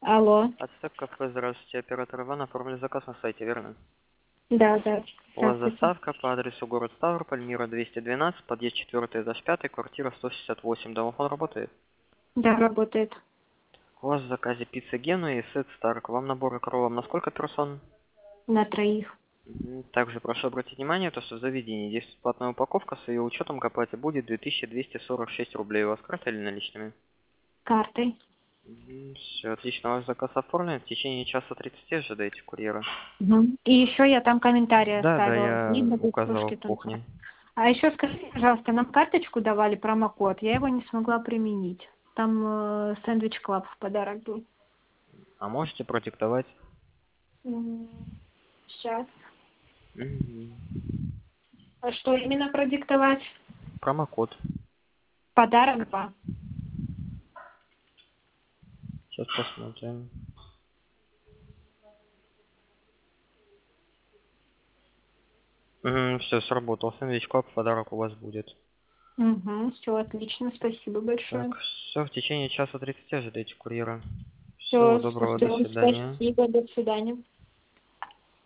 Алло. Ацтек кафе, здравствуйте, оператор Иван, оформили заказ на сайте, верно? Да, да. У вас Здравствуйте. доставка по адресу город Ставрополь, Мира 212, подъезд 4, этаж 5, квартира 168. Домофон работает? Да, работает. У вас в заказе пицца Генуя и сет Старк. Вам набор икролом на сколько персон? На троих. Также прошу обратить внимание, то, что в заведении действует платная упаковка, с ее учетом к оплате будет 2246 рублей. У вас карта или наличными? Картой. Все, отлично, ваш заказ оформлен. В течение часа 30 ожидайте курьера. Мгм. И еще я там комментарий Да, да, оставила. я Либо указывал кружки в тунца. кухне. А еще скажите, пожалуйста, нам карточку давали, промокод. Я его не смогла применить. Там сэндвич клаб в подарок был. А можете продиктовать? Сейчас. Мгм. А что именно продиктовать? Промокод. Подарок 2. Сейчас посмотрим. Все, сработал. Сэндвич Клаб в подарок у вас будет. Угу, все отлично, спасибо Так, большое. все, в течение часа 30 ожидайте курьера. Всего Все, доброго, до свидания. спасибо, до свидания.